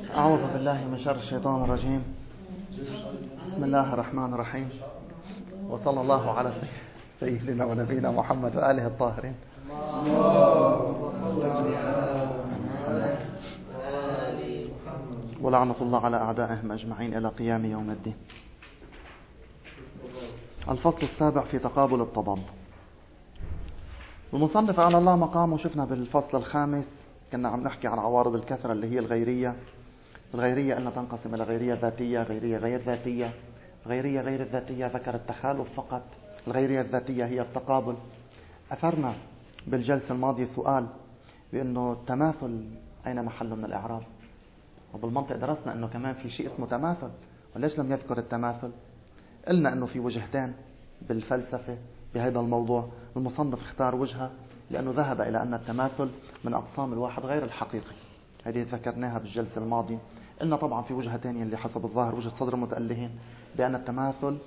أعوذ بالله من شر الشيطان الرجيم. بسم الله الرحمن الرحيم، وصلى الله على سيدنا ونبينا محمد وآله الطاهرين. ولعنة الله على أعدائهم أجمعين إلى قيام يوم الدين. الفصل السابع في تقابل التضاد. المصنف على الله مقامه شفنا بالفصل الخامس كنا عم نحكي عن عوارض الكثرة اللي هي الغيرية. الغيرية أنها تنقسم إلى غيرية ذاتية، غيرية غير ذاتية. غيرية غير الذاتية ذكر التخالف فقط. الغيرية الذاتية هي التقابل. أثرنا بالجلسة الماضية سؤال بأنه التماثل أين محله من الإعراب، وبالمنطق درسنا أنه كمان في شيء اسمه تماثل. وليش لم يذكر التماثل؟ قلنا أنه في وجهتين بالفلسفة بهذا الموضوع. المصنف اختار وجهة لأنه ذهب إلى أن التماثل من أقسام الواحد غير الحقيقي. هذه ذكرناها بالجلسة الماضية. قلنا طبعا في وجهة ثانية اللي حسب الظاهر وجهة صدر المتألهين بأن التماثل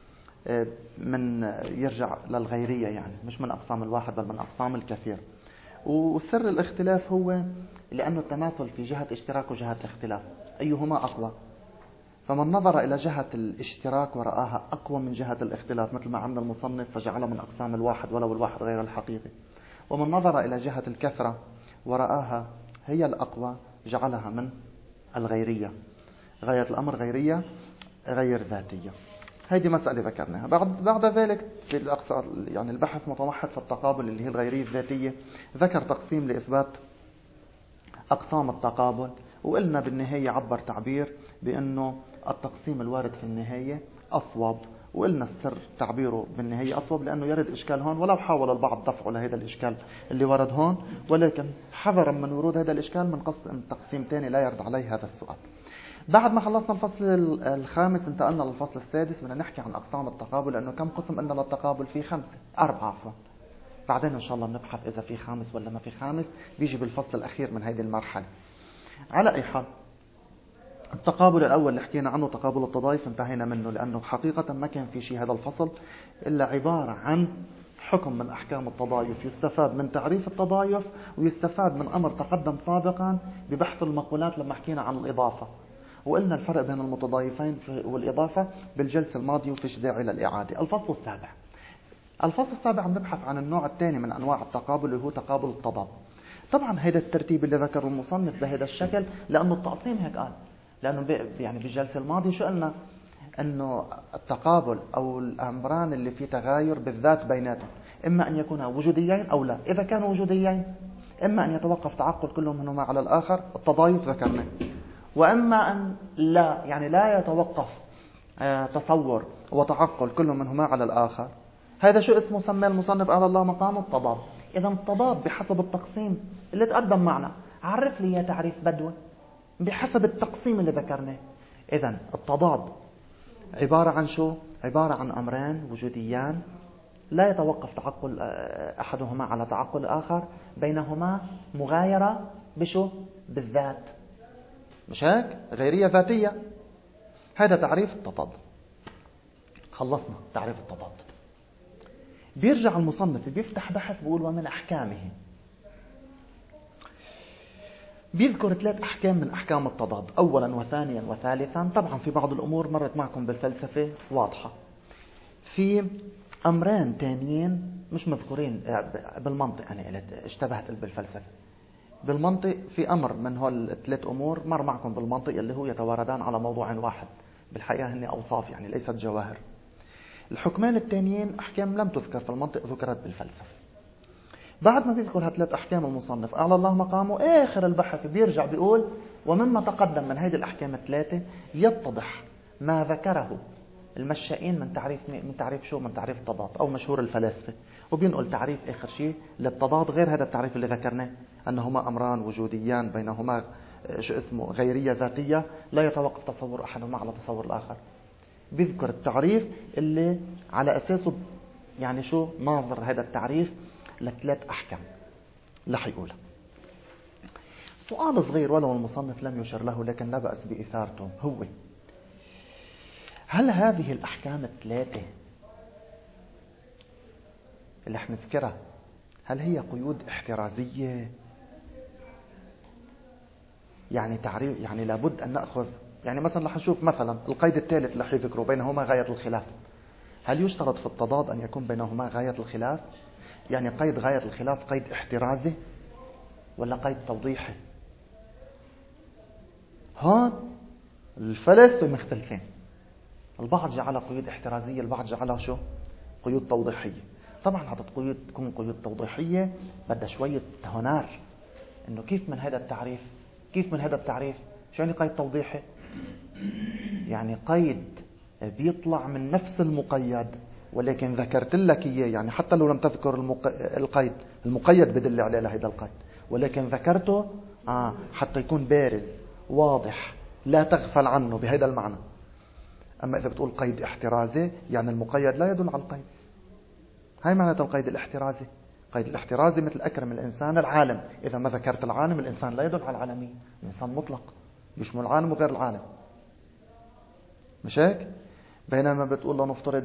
من يرجع للغيرية، يعني مش من أقسام الواحد بل من أقسام الكثير. وسر الاختلاف هو لأن التماثل في جهة اشتراك وجهة الاختلاف، أيهما أقوى؟ فمن نظر إلى جهة الاشتراك ورآها أقوى من جهة الاختلاف مثل ما عمل المصنف فجعلها من أقسام الواحد ولو الواحد غير الحقيقي، ومن نظر إلى جهة الكثرة ورآها هي الأقوى جعلها من الغيرية. غاية الأمر غيرية غير ذاتية. هذه مسألة ذكرناها. بعد ذلك في الأقصى يعني البحث متوحد في التقابل اللي هي الغيرية الذاتية. ذكر تقسيم لإثبات أقسام التقابل، وقلنا بالنهاية عبر تعبير بأنه التقسيم الوارد في النهاية أصوب. وقلنا السر تعبيره بالنهاية أصوب لأنه يرد إشكال هون، ولو حاول البعض دفعه لهذا الإشكال اللي ورد هون، ولكن حذرا من ورود هذا الإشكال من قسم تقسيم ثاني لا يرد عليه هذا السؤال. بعد ما خلصنا الفصل الخامس انتقلنا للفصل السادس. بدنا نحكي عن أقسام التقابل لأنه كم قسم قلنا للتقابل؟ في 4 عفوا. بعدين إن شاء الله بنبحث إذا في خامس ولا ما في خامس، بيجي بالفصل الأخير من هذه المرحلة. على أي حال، التقابل الأول اللي حكينا عنه تقابل التضايف انتهينا منه لأنه حقيقة ما كان في شيء هذا الفصل إلا عبارة عن حكم من أحكام التضايف. يستفاد من تعريف التضايف ويستفاد من أمر تقدم سابقا ببحث المقولات لما حكينا عن الإضافة، وقلنا الفرق بين المتضايفين والإضافة بالجلسة الماضية وفيش داعي للإعادة. الفصل السابع عم نبحث عن النوع الثاني من أنواع التقابل اللي هو تقابل التضاد. طبعا هذا الترتيب اللي ذكره المصنف بهذا الشكل لأنه التقسيم هيك قال. لأنه يعني بالجلسة الماضية شو قلنا؟ أنه التقابل أو الأمران اللي في تغاير بالذات بيناتهم إما أن يكونا وجوديين أو لا. إذا كانوا وجوديين إما أن يتوقف تعقل كل منهما على الآخر، التضايف ذكرنا، وإما أن لا، يعني لا يتوقف تصور وتعقل كل منهما على الآخر. هذا شو اسمه؟ سمى المصنف على الله مقام التضاد. إذا التضاد بحسب التقسيم اللي تقدم معنا. عرف لي يا تعريف بدوي بحسب التقسيم اللي ذكرناه. إذا التضاد عبارة عن شو؟ عبارة عن أمرين وجوديان لا يتوقف تعقل أحدهما على تعقل الآخر، بينهما مغايرة بشو؟ بالذات. مش هيك؟ غيرية ذاتية. هذا تعريف التضاد. خلصنا تعريف التضاد. بيرجع المصنف بيفتح بحث بيقول ومن أحكامه. بيذكر 3 أحكام من أحكام التضاد، أولا وثانيا وثالثا. طبعا في بعض الأمور مرت معكم بالفلسفة واضحة. في أمرين تانيين مش مذكورين بالمنطق. أنا اشتبهت بالفلسفة. بالمنطق في أمر من هول 3 أمور مر معكم بالمنطق اللي هو يتواردان على موضوع واحد. بالحقيقة هن أوصاف يعني ليست جواهر. الحكمان التانيين أحكام لم تذكر في المنطق، ذكرت بالفلسفة. بعد ما بيذكر 3 أحكام المصنف أعلى الله مقامه، آخر البحث بيرجع بيقول ومما تقدم من هذه الأحكام 3 يتضح ما ذكره المشائين من تعريف شو؟ من تعريف التضاد أو مشهور الفلاسفة. وبينقل تعريف آخر شيء للتضاد غير هذا التعريف اللي ذكرناه، أنهما أمران وجوديان بينهما شو اسمه؟ غيرية ذاتية لا يتوقف تصور أحدهما على تصور الآخر. بيذكر التعريف اللي على أساسه يعني شو ناظر هذا التعريف ل3 أحكام اللي حيقولها. سؤال صغير ولو المصنف لم يشر له لكن لا بأس بإثارته، هو هل هذه الأحكام 3 اللي حنذكرها هل هي قيود احترازية يعني تعريف، يعني لابد أن نأخذ، يعني مثلا رح نشوف مثلا القيد الثالث اللي يذكره بينهما غاية الخلاف. هل يشترط في التضاد أن يكون بينهما غاية الخلاف؟ يعني قيد غاية الخلاف قيد احترازي ولا قيد توضيحي؟ هون الفلاسفة مختلفين، البعض جعلها قيود احترازية، البعض جعلها شو؟ قيود توضيحية. طبعا هذا قيود تكون قيود توضيحية بدها شوية هنار، انه كيف من هذا التعريف، كيف من هذا التعريف. شو يعني قيد توضيحي؟ يعني قيد بيطلع من نفس المقيد ولكن ذكرت لك اياه، يعني حتى لو لم تذكر القيد، المقيد بدل عليه لهذا القيد، ولكن ذكرته حتى يكون بارز واضح لا تغفل عنه بهذا المعنى. أما إذا بتقول قيد احترازي يعني المقيد لا يدل على القيد. هاي معنى القيد الاحترازي. قيد الاحترازي مثل أكرم الإنسان العالم، إذا ما ذكرت العالم الإنسان لا يدل على العالمية، الإنسان مطلق يشمل العالم وغير العالم، مش هيك؟ بينما بتقول له نفترض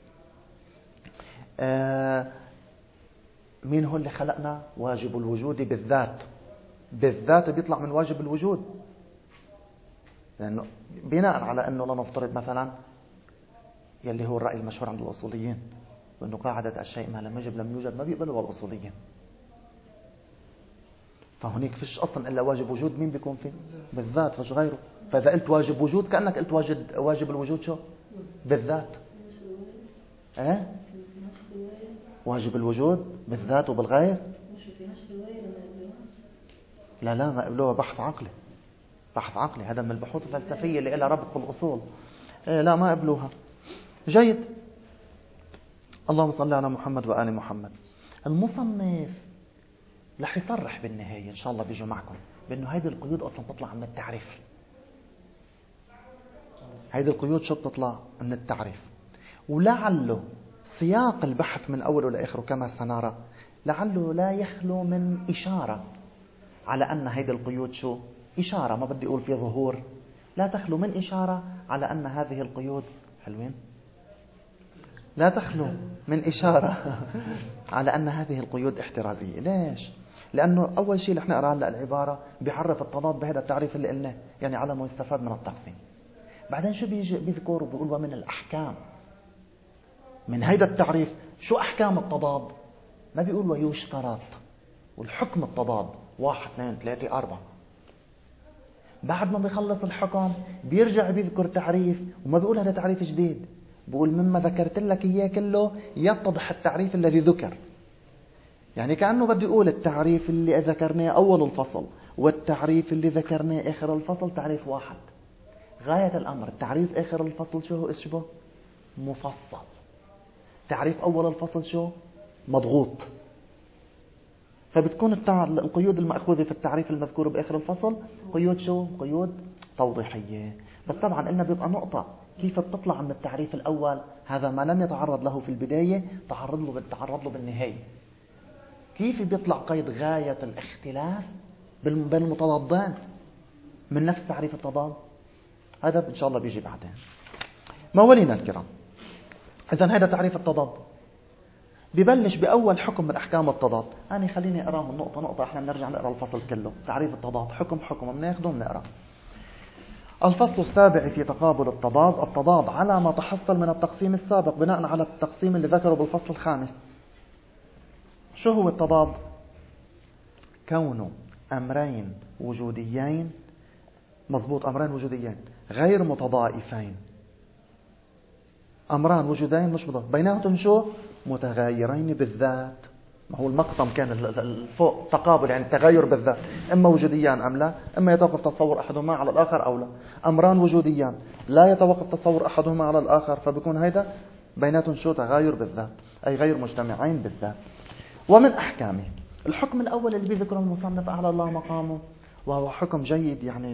مين هو اللي خلقنا؟ واجب الوجود بالذات. بالذات بيطلع من واجب الوجود، لأنه بناء على أنه لا نفترض مثلا يلي هو الرأي المشهور عند الأصوليين وأنه قاعدة الشيء ما لم يجب لم يوجد، ما بيقبلوا الأصوليين. فهناك فيش أصلا إلا واجب وجود، مين بيكون فيه؟ بالذات، فش غيره. فإذا قلت واجب وجود كأنك قلت واجب الوجود شو؟ بالذات. واجب الوجود بالذات وبالغير. لا ما قبلوها، بحث عقلي، بحث عقلي، هذا من البحوث الفلسفية اللي لها ربط بالأصول. لا ما قبلوها. جيد. اللهم صل على محمد وآل محمد. المصنف رح يصرح بالنهاية إن شاء الله بيجوا معكم بأنه هيدي القيود أصلا تطلع من التعريف. هيدي القيود شو بتطلع؟ من التعريف. ولعله سياق البحث من أوله لآخره كما سنرى لعله لا يخلو من إشارة على أن هيدي القيود شو؟ إشارة، ما بدي أقول في ظهور، لا تخلو من إشارة على أن هذه القيود حلوين، لا تخلو من إشارة على أن هذه القيود احترازية. ليش؟ لأنه أول شيء رح نقرأ هلا العبارة بيعرف التضاد بهذا التعريف اللي قلناه، يعني على ما يستفاد من التقسيم. بعدين شو بيجي بيذكر وبيقول ومن الأحكام من هذا التعريف. شو أحكام التضاد؟ ما بيقول ويشترط، والحكم التضاد 1 2 3 4. بعد ما بيخلص الحكم بيرجع بيذكر تعريف، وما بيقول هذا تعريف جديد، بيقول مما ذكرت لك إياه كله يتضح التعريف الذي ذكر. يعني كأنه بده يقول التعريف اللي ذكرناه أول الفصل والتعريف اللي ذكرناه آخر الفصل تعريف واحد. غاية الأمر التعريف آخر الفصل شو هو اسمه؟ مفصل. تعريف أول الفصل شو؟ مضغوط. فبتكون القيود المأخوذة في التعريف المذكور بآخر الفصل قيود شو؟ قيود توضيحية. بس طبعا قلنا بيبقى نقطة كيف بتطلع من التعريف الأول، هذا ما لم يتعرض له في البداية تعرض له بالنهاية. كيف بيطلع قيد غاية الاختلاف بين المتضادين من نفس تعريف التضاد؟ هذا إن شاء الله بيجي بعدين. موالينا الكرام، إذن هذا تعريف التضاد ببلش بأول حكم من أحكام التضاد. أنا خليني أقرأهم نقطة نقطة، إحنا بنرجع نقرأ الفصل كله. تعريف التضاد حكم حكم بناخده بنقرأ. الفصل السابع في تقابل التضاد. التضاد على ما تحصل من التقسيم السابق بناء على التقسيم اللي ذكره بالفصل الخامس. شو هو التضاد؟ كون أمرين وجوديين، مضبوط، أمرين وجوديين غير متضائفين. أمران وجودين مش مضاد بيناتهم شو؟ متغايرين بالذات. ما هو المقسم كان فوق تقابل، يعني تغير بالذات، إما وجوديان أم لا، إما يتوقف تصور أحدهما على الآخر أو لا. أمران وجوديان لا يتوقف تصور أحدهما على الآخر، فبيكون هيدا بيناتهم شو؟ تغاير بالذات، أي غير مجتمعين بالذات. ومن أحكامه الحكم الأول اللي بيذكره المصنف أعلى الله مقامه، وهو حكم جيد، يعني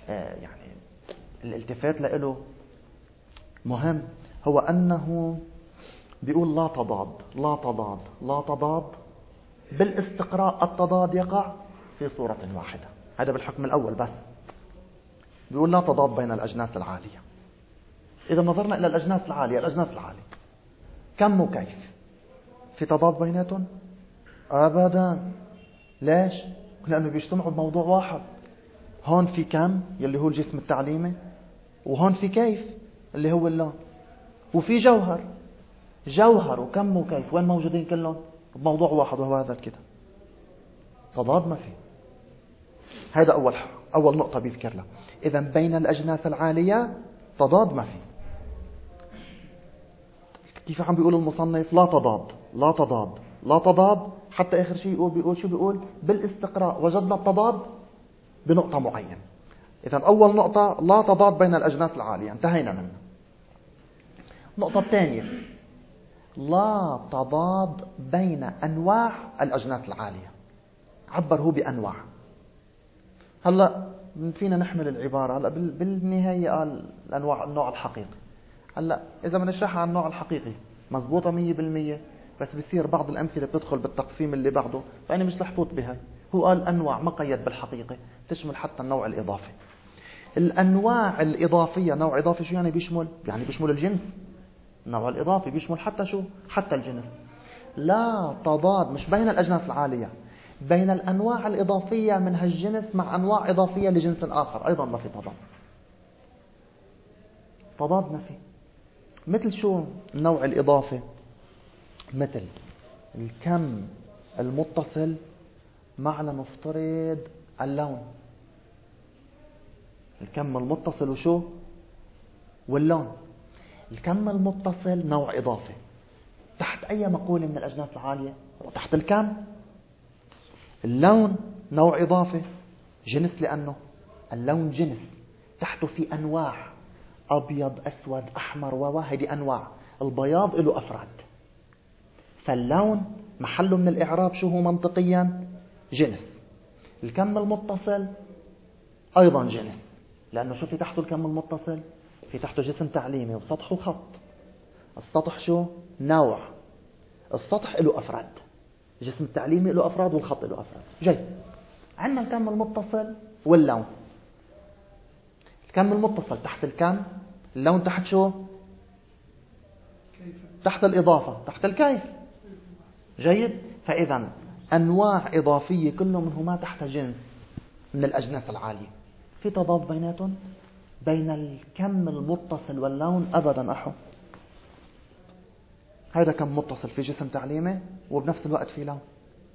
الالتفات له مهم، هو أنه بيقول لا تضاد لا تضاد لا تضاد. بالاستقراء التضاد يقع في صورة واحدة. هذا بالحكم الأول بس. بيقول لا تضاد بين الأجناس العالية. إذا نظرنا إلى الأجناس العالية، الأجناس العالية كم وكيف في تضاد بيناتهم؟ أبدا. ليش؟ لأنه بيجتمعوا بموضوع واحد. هون في كم يلي هو الجسم التعليمي، وهون في كيف اللي هو اللون، وفي جوهر وكم وكيف وين موجودين كلهم بموضوع واحد وهو هذا الكتاب. تضاد ما في. هذا أول نقطة بيذكر لها. إذا بين الأجناس العالية تضاد ما في. كيف عم بيقول المصنف؟ لا تضاد لا تضاد لا تضاد، حتى آخر شيء بيقول شو بيقول؟ بالاستقراء وجدنا التضاد بنقطة معينة. إذا أول نقطة لا تضاد بين الأجناس العالية، انتهينا منها. النقطة الثانية لا تضاد بين أنواع الأجناس العالية. عبر هو بأنواع. هلأ فينا نحمل العبارة هلأ بالنهاية قال النوع الحقيقي. هلأ إذا بنشرحها عن النوع الحقيقي مزبوطة 100%، بس بصير بعض الأمثلة بتدخل بالتقسيم اللي بعده، فأنا مش رح فوت بهاي. هو قال أنواع، ما قيد بالحقيقة، تشمل حتى النوع الإضافي. الأنواع الإضافية، نوع إضافي شو يعني؟ بيشمل الجنس. النوع الإضافي بيشمل حتى شو؟ حتى الجنس. لا تضاد مش بين الأجناس العالية، بين الأنواع الإضافية من هالجنس مع أنواع إضافية لجنس آخر أيضا ما في تضاد. تضاد ما في. مثل شو النوع الإضافي؟ مثل الكم المتصل مع لنفترض اللون. الكم المتصل وشو؟ واللون. الكم المتصل نوع إضافي تحت أي مقولة من الأجناس العالية؟ تحت الكم. اللون نوع إضافي جنس، لأنه اللون جنس تحته في أنواع، أبيض أسود أحمر وهذه أنواع. البياض له أفراد، فاللون محله من الإعراب شو هو منطقيا؟ جنس. الكم المتصل أيضا جنس، لأنه شو في تحته الكم المتصل؟ في تحته جسم تعليمي وسطح وخط. السطح شو؟ نوع. السطح له أفراد، جسم التعليمي له أفراد والخط له أفراد. جيد، عندنا الكم المتصل واللون. الكم المتصل تحت الكم، اللون تحت شو؟ تحت الإضافة، تحت الكيف. جيد، فإذا أنواع إضافية كل منهما تحت جنس من الأجناس العالية. في تضاد بيناتهم؟ بين الكم المتصل واللون أبدا أحو. هذا كم متصل في جسم تعليمي وبنفس الوقت في لون.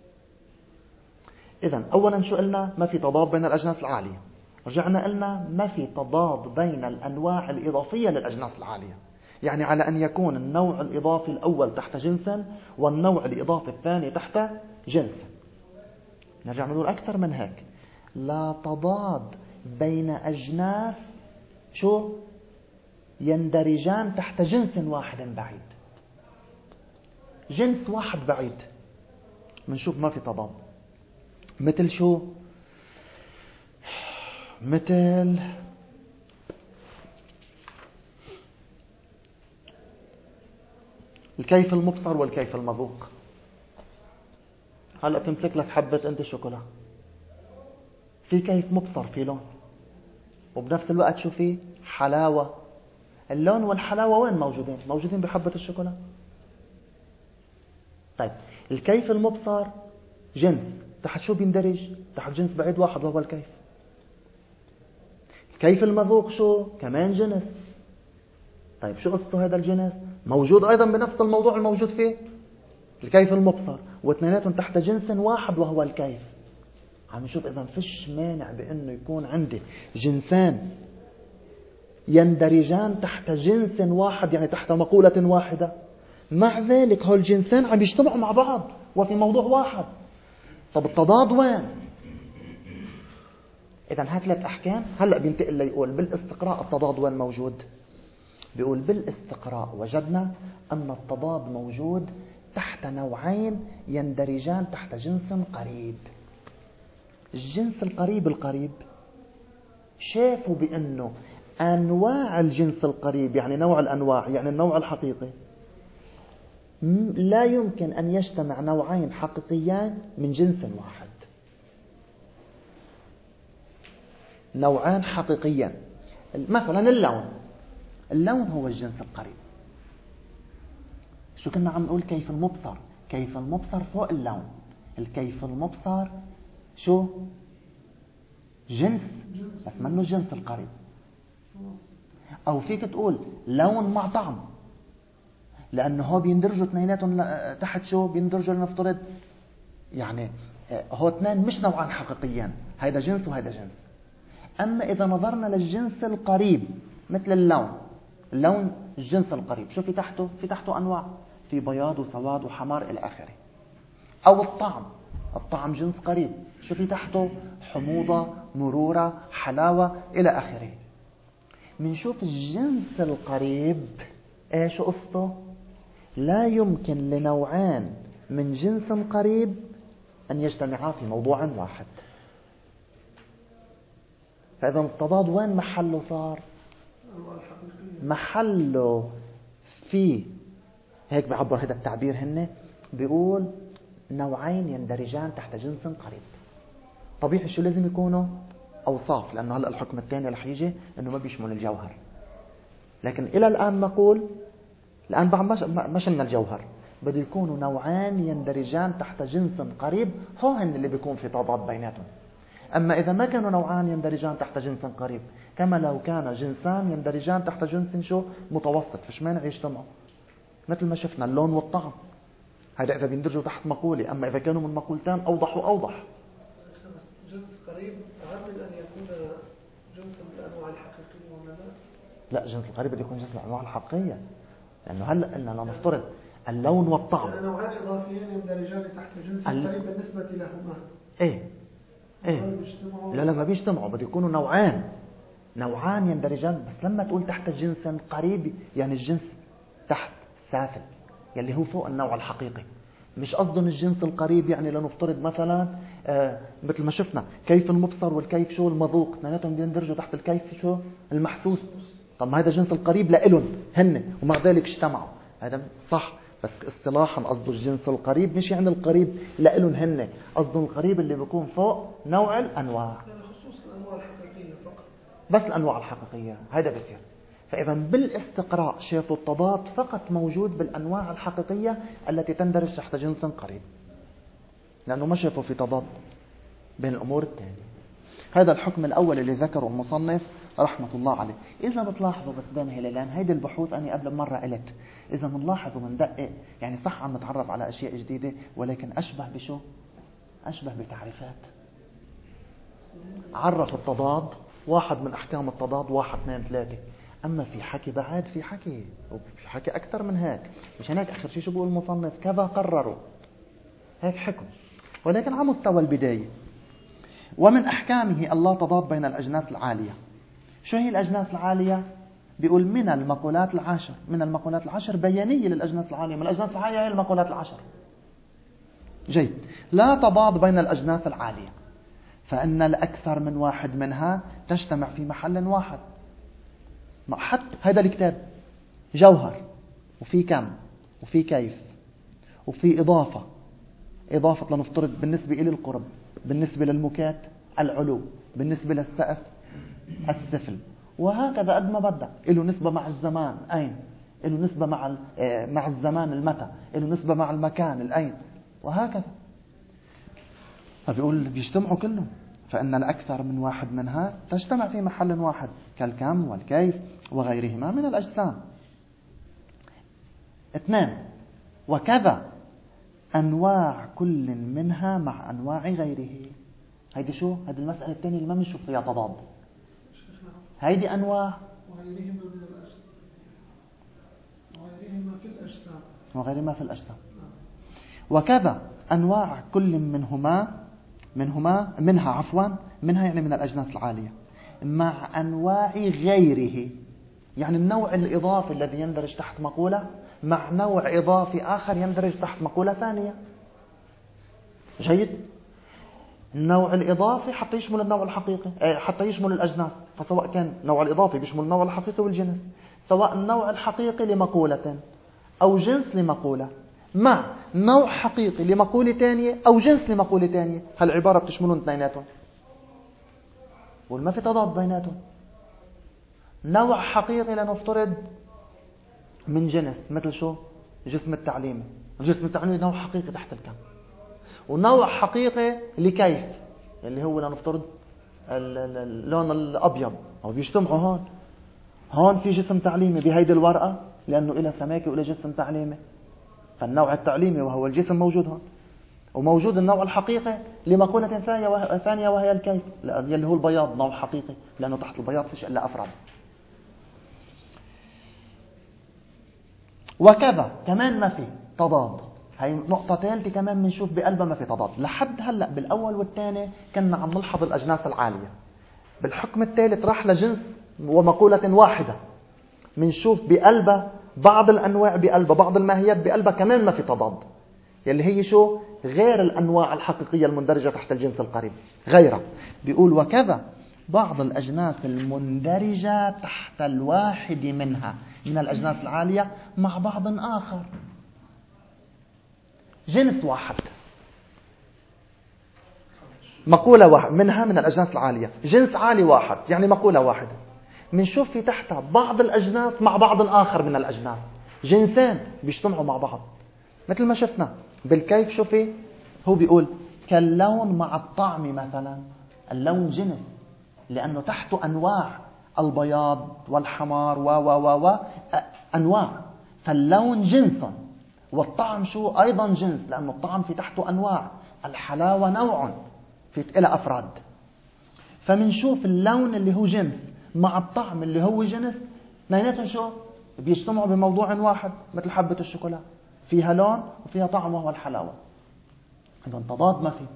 إذن أولا شو قلنا؟ ما في تضاد بين الأجناس العالية. رجعنا قلنا ما في تضاد بين الأنواع الإضافية للأجناس العالية، يعني على أن يكون النوع الإضافي الأول تحت جنسا والنوع الإضافي الثاني تحت جنس. نرجع نقول أكثر من هيك، لا تضاد بين أجناس شو يندرجان تحت جنس واحد بعيد. جنس واحد بعيد منشوف ما في تضاد. مثل شو؟ مثل الكيف المبصر والكيف المذوق. هلأ تمسك لك حبة انت شوكولا، في كيف مبصر، في لون، وبنفس الوقت شو في؟ حلاوة. اللون والحلاوة وين موجودين؟ موجودين بحبة الشوكولا. طيب الكيف المبصر جنس تحت شو بيندرج؟ تحت جنس بعيد واحد وهو الكيف. الكيف المذوق شو؟ كمان جنس. طيب شو قصته هذا الجنس؟ موجود أيضا بنفس الموضوع الموجود فيه الكيف المبصر، واثنيناتهم تحت جنس واحد وهو الكيف. عم نشوف إذا فيش مانع بأنه يكون عندي جنسان يندرجان تحت جنس واحد، يعني تحت مقولة واحدة، مع ذلك هول الجنسان عم يجتمعوا مع بعض وفي موضوع واحد. طب التضاد وين؟ إذا هات ثلاث أحكام. هلأ بينتقل ليقول بالاستقراء التضاد وين موجود؟ بيقول بالاستقراء وجدنا أن التضاد موجود تحت نوعين يندرجان تحت جنس قريب. الجنس القريب شافوا بأنه أنواع الجنس القريب، يعني نوع الأنواع، يعني النوع الحقيقي، لا يمكن أن يجتمع نوعين حقيقيان من جنس واحد. نوعان حقيقيان، مثلا اللون هو الجنس القريب. شو كنا عم نقول؟ كيف المبصر، كيف المبصر فوق اللون. الكيف المبصر شو؟ جنس بس منه الجنس القريب. أو فيك تقول لون مع طعم، لأنه هو بيندرجوا اثنيناتهم تحت شو؟ بيندرجوا لنفترض يعني هو اثنين مش نوعان حقيقيين، هيدا جنس وهيدا جنس. أما إذا نظرنا للجنس القريب مثل اللون الجنس القريب شو في تحته؟ في تحته أنواع، في بياض وسواد وحمار إلى آخره. أو الطعم جنس قريب شو في تحته؟ حموضة، مرورة، حلاوة إلى آخره. منشوف الجنس القريب شو قصته؟ لا يمكن لنوعان من جنس قريب أن يجتمعا في موضوع واحد. فإذا التضاد وين محله صار؟ محله في هيك بعبر هذا التعبير هن بيقول نوعين يندرجان تحت جنس قريب. طبيعي شو لازم يكونوا؟ أوصاف، لأنه هلأ الحكم الثاني رح يجي أنه ما بيشمل الجوهر. لكن إلى الآن نقول الآن بعد ما شلنا الجوهر، بده يكونوا نوعان يندرجان تحت جنس قريب، هن اللي بيكون في تضاد بيناتهم. أما إذا ما كانوا نوعان يندرجان تحت جنس قريب، كما لو كان جنسان يندرجان تحت جنس شو؟ متوسط، فش مانع يجتمعوا؟ مثل ما شفنا اللون والطعم، هذا إذا بيندرجوا تحت مقولة. أما إذا كانوا من مقولتان أوضح وأوضح. جنس قريب أهم من أن يكون جنس من الأنواع الحقيقية ولا لا؟ لا، جنس القريب بده يكون جنس من الأنواع الحقيقية، لأنه هلأ قلنا نفترض اللون والطعم يعني نوعان إضافيين يندرجان تحت جنس قريب بالنسبة لهما. إيه لا ما بيجتمعوا، بده يكونوا نوعان يندرجان. بس لما تقول تحت جنس قريب يعني الجنس تحت سافل يلي هو فوق النوع الحقيقي. مش قصدهم الجنس القريب يعني لنفترض مثلا مثل ما شفنا كيف المبصر والكيف شو المذوق، اثنيناتهم بيندرجوا تحت الكيف شو المحسوس. طب ما هذا الجنس القريب لإلهم هن، ومع ذلك اجتمعوا. هذا صح، بس اصطلاحا قصده الجنس القريب، مش يعني القريب لإلهم هن، قصده القريب اللي بيكون فوق نوع الأنواع، خصوص الأنواع الحقيقية فقط. بس الأنواع الحقيقية هذا بصير. فإذا بالاستقراء شافوا التضاد فقط موجود بالأنواع الحقيقية التي تندرج تحت جنس قريب، لأنه ما شافوا في تضاد بين الأمور الثانية. هذا الحكم الأول اللي ذكره المصنف رحمة الله عليه. إذا بتلاحظوا بس بين هلالان هيدي البحوث أنا قبل مرة قلت إذا بنلاحظ ومندقق يعني صح عم نتعرف على أشياء جديدة، ولكن أشبه بشو؟ أشبه بتعريفات. عرف التضاد، واحد من أحكام التضاد 1 2 3. أما في حكي بعد في حكي أكثر من هيك. مش هناك آخر شيء شو بقول المصنف؟ كذا قرروا، هيك حكم، ولكن على مستوى البداية. ومن أحكامه الله تضاد بين الأجناس العالية. شو هي الأجناس العالية؟ بيقول من المقولات العشر. من المقولات العشر بيانية للأجناس العالية. من الأجناس العالية هي المقولات العشر. جيد. لا تضاد بين الأجناس العالية، فإن الأكثر من واحد منها تجتمع في محل واحد. حتى هذا الكتاب جوهر، وفي كم، وفي كيف، وفي إضافة لنفترض بالنسبة إلى القرب، بالنسبة للمكات العلو، بالنسبة للسقف السفل، وهكذا قد ما بدك. له نسبة مع الزمان أين، له نسبة مع الزمان المتى، له نسبة مع المكان الأين، وهكذا. فبيقول بيجتمعوا كلهم، فإن الأكثر من واحد منها تجتمع في محل واحد كالكم والكيف وغيرهما من الأجسام. 2 وكذا أنواع كل منها مع أنواع غيره. هيدي شو؟ هيدي المسألة الثانية اللي ما بنشوف فيها تضاد. هيدي أنواع وغيرهما في الأجسام. وكذا أنواع كل منها يعني من الأجناس العالية مع أنواع غيره، يعني النوع الإضافي الذي يندرج تحت مقولة مع نوع إضافي آخر يندرج تحت مقولة ثانية. جيد. النوع الإضافي حتى يشمل النوع الحقيقي، حتى يشمل الأجناس. فسواء كان النوع الإضافي بيشمل النوع الحقيقي والجنس، سواء النوع الحقيقي لمقولة أو جنس لمقولة مع نوع حقيقي لمقولة ثانية أو جنس لمقولة ثانية، هالعبارة بتشملون اثنيناتهم وما في تضاد بيناتهم. نوع حقيقي لنفترض من جنس مثل شو؟ الجسم التعليمي. الجسم التعليمي نوع حقيقي تحت الكم، ونوع حقيقي لكيف اللي هو لنفترض اللون الأبيض أو بيجتمعوا هون في جسم تعليمي بهيدي الورقة لأنه إلى سماكة وإلى جسم تعليمي، فالنوع التعليمي وهو الجسم موجود هون، وموجود النوع الحقيقي لمقولة ثانية وهي الكيف اللي هو البياض، نوع حقيقي لأنه تحت البياض فيش إلا أفراد. وكذا كمان ما في تضاد. هاي نقطة ثالثة كمان بنشوف بقلبها ما في تضاد. لحد هلأ بالأول والثاني كنا عم نلحظ الأجناس العالية، بالحكم الثالث راح لجنس ومقولة واحدة بنشوف بقلبها بعض الأنواع، بقلبها بعض الماهيات، بقلبها كمان ما في تضاد، يلي هي شو؟ غير الأنواع الحقيقية المندرجة تحت الجنس القريب، غيرها. بيقول وكذا بعض الأجناس المندرجة تحت الواحد منها من الأجناس العالية مع بعض آخر. جنس واحد، مقولة واحد منها من الأجناس العالية، جنس عالي واحد يعني مقولة واحدة، منشوف في تحتها بعض الأجناس مع بعض آخر من الأجناس، جنسين بيجتمعوا مع بعض. مثل ما شفنا بالكيف، شوفي هو بيقول كاللون مع الطعم مثلا. اللون جنس لأنه تحته أنواع، البياض والحمار و أنواع، فاللون جنس. والطعم شو؟ أيضا جنس لأنه الطعم في تحته أنواع، الحلاوة نوع في إلى أفراد. فمنشوف اللون اللي هو جنس مع الطعم اللي هو جنس، اثنيناتهم شو؟ بيجتمعوا بموضوع واحد، مثل حبة الشوكولا فيها لون وفيها طعم وهو الحلاوة. إذا تضاد ما في.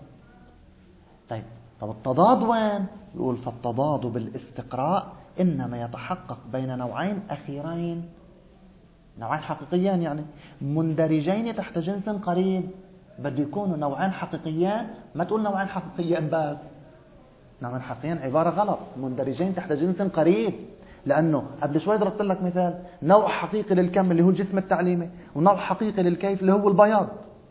طب التضاد وين؟ يقول فالتضاد بالاستقراء إنما يتحقق بين نوعين أخيرين، نوعين حقيقيين يعني مندرجين تحت جنس قريب. بده يكونوا نوعين حقيقيين، ما تقول نوعين حقيقيين بس، نوعين حقيقيين عبارة غلط، مندرجين تحت جنس قريب. لأنه قبل شوي ضربت لك مثال، نوع حقيقي للكم اللي هو الجسم التعليمي، ونوع حقيقي للكيف اللي هو البياض،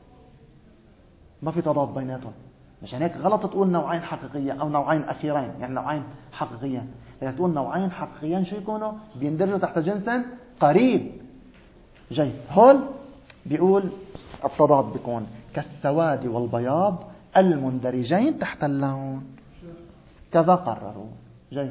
ما في تضاد بيناتهم. مشان هيك غلط تقول نوعين حقيقيين أو نوعين أخيرين، يعني نوعين حقيقيين. لأنك تقول نوعين حقيقيين شو يكونوا؟ بيندرجوا تحت جنس قريب. جيد. هول بيقول التضاد بيكون كالسواد والبياض المندرجين تحت اللون، كذا قرروا. جيد.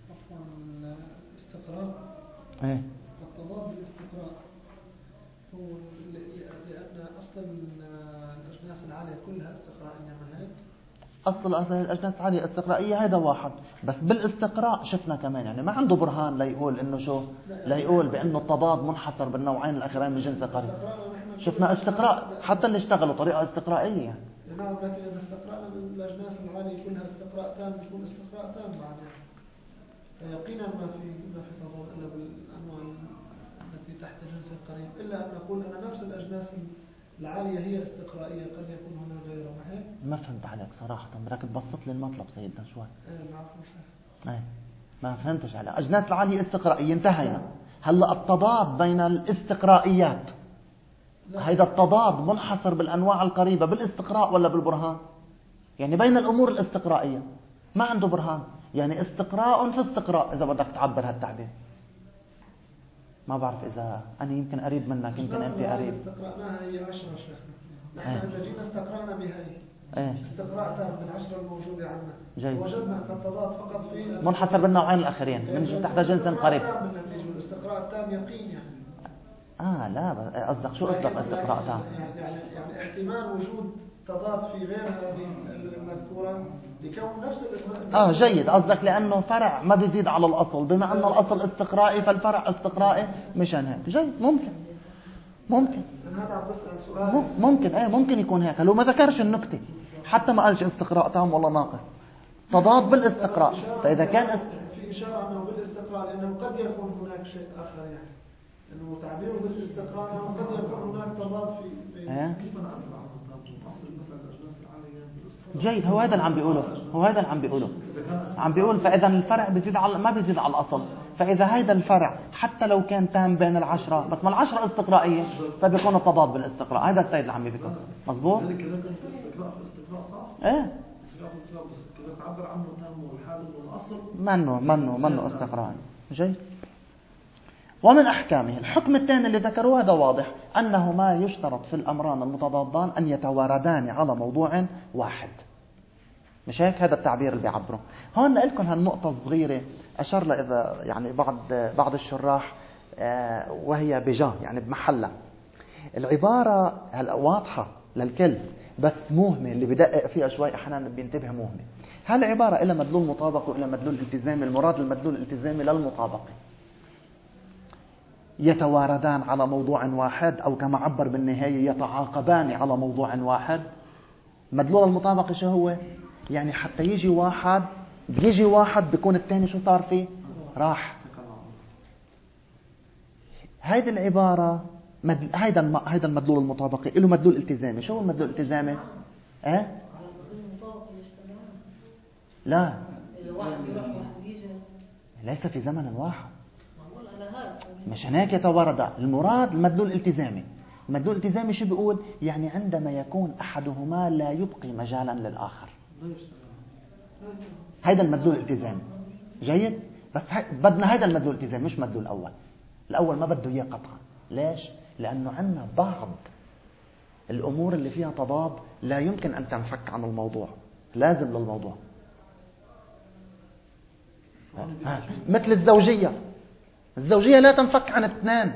الاستقراء، ايه التضاد بالاستقراء هو لأن أصل الأجناس العالية كلها استقرائية، من هيك أصل الأجناس العالية استقرائية، هذا واحد. بس بالاستقراء شفنا كمان يعني ما عنده برهان ليقول إنه شو، ليقول بأنه التضاد منحصر بالنوعين الأخيرين من جنس قريب. شفنا استقراء حتى اللي اشتغلوا طريقة استقرائية. نعم، لكن إذا استقرأنا بالأجناس العالية كلها استقراء تام يكون استقراء تام بعدين. يقينا ما في تضاد إلا بالأنواع التي تحت جنس قريب، إلا أن نقول أن نفس الأجناس العالية هي استقرائية، قد يكون هنا غيره. ما فهمت عليك صراحة، بدك تبسط لي المطلب سيدنا شوي. ما فهمتش عليك. أجناس العالية استقرائية، انتهينا. هلا التضاد بين الاستقرائيات، هيدا التضاد منحصر بالأنواع القريبة بالاستقراء ولا بالبرهان؟ يعني بين الأمور الاستقرائية ما عنده برهان، يعني استقراء في استقراء إذا بدك تعبر هالتعبير. ما بعرف إذا أنا يمكن قريب منك، يمكن أنت قريب. استقرأناها هي 10 شيخنا، نحن إذا جينا استقرأنا بهاي استقراء تام من 10 الموجودة عندنا، وجدنا أن التضاد فقط في منحصر بالنوعين الأخيرين من تحت جنس قريب. الاستقراء التام يقين يعني. لا قصدك شو قصدك استقراء تام؟ يعني احتمال وجود تضاد في غير هذه المذكورة لكون نفس الاستقراء. جيد. قصدك لأنه فرع ما بيزيد على الأصل، بما أن الأصل استقرائي فالفرع استقرائي، مشان هيك. جيد. ممكن ممكن يكون هيك. لو ما ذكرش النكتة، حتى ما قالش استقراء تام ولا ناقص، تضاد بالاستقراء. فإذا كان في إشارة أنه بالاستقراء، لأنه قد يكون هناك شيء آخر، يعني أنه تعبيره بالاستقراء أنه قد يكون هناك تضاد في كيف أنا جيد. هو هذا اللي عم بيقوله. عم بيقول فإذا الفرع بيزيد على ما بيزيد على الأصل، فإذا هيدا الفرع حتى لو كان تام بين العشرة، بس ما العشرة استقرائية، فبيكون التضاد بالاستقراء. هذا السيد اللي عم يذكر. مظبوط. ذلك إذا كان في استقراء صح؟ استقراء بس إذا تعبر عنه تام والحال والأصل منه استقرائي. جيد. ومن أحكامه الحكم الثاني اللي ذكروه هذا واضح، أنه ما يشترط في الأمران المتضادان أن يتواردان على موضوع واحد. مش هيك؟ هذا التعبير اللي بيعبره. هون لكم هالنقطة الصغيرة أشار لها إذا يعني بعض الشراح وهي بجاه يعني بمحلها. العبارة واضحة للكل بس موهمة، اللي بدقق فيها شوي أحيانا بينتبه موهمة. هالعبارة إلى مدلول مطابق وإلى مدلول التزامي. المراد المدلول الالتزامي للمطابقة. يتواردان على موضوع واحد، أو كما عبر بالنهاية يتعاقبان على موضوع واحد. مدلول المطابقة شو هو؟ يعني حتى يجي واحد بيجي واحد بيكون الثاني شو صار فيه؟ راح. هيدي العبارة هيدا المدلول المطابقي له مدلول التزامي. شو هو المدلول الالتزامي؟ لا، ليس في زمن واحد. مش هناك يتوارد. المراد المدلول الالتزامي. المدلول الالتزامي شو بيقول؟ يعني عندما يكون أحدهما لا يبقي مجالا للآخر. هيدا المدلول الالتزامي. جيد؟ بس بدنا هيدا المدلول الالتزامي مش مدلول الأول. الأول ما بده إياه قطعا. ليش؟ لأنه عندنا بعض الأمور اللي فيها تضاد لا يمكن أن تنفك عن الموضوع، لازم للموضوع. مثل الزوجية لا تنفك عن اثنين،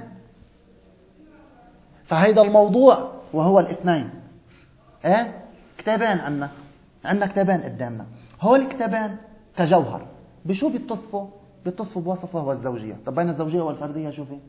فهيدا الموضوع وهو الاثنين. كتابين عندنا كتابين قدامنا. هول الكتابين كجوهر بشو بيتصفوا بوصف وهو الزوجية. طب بين الزوجية والفردية شو في؟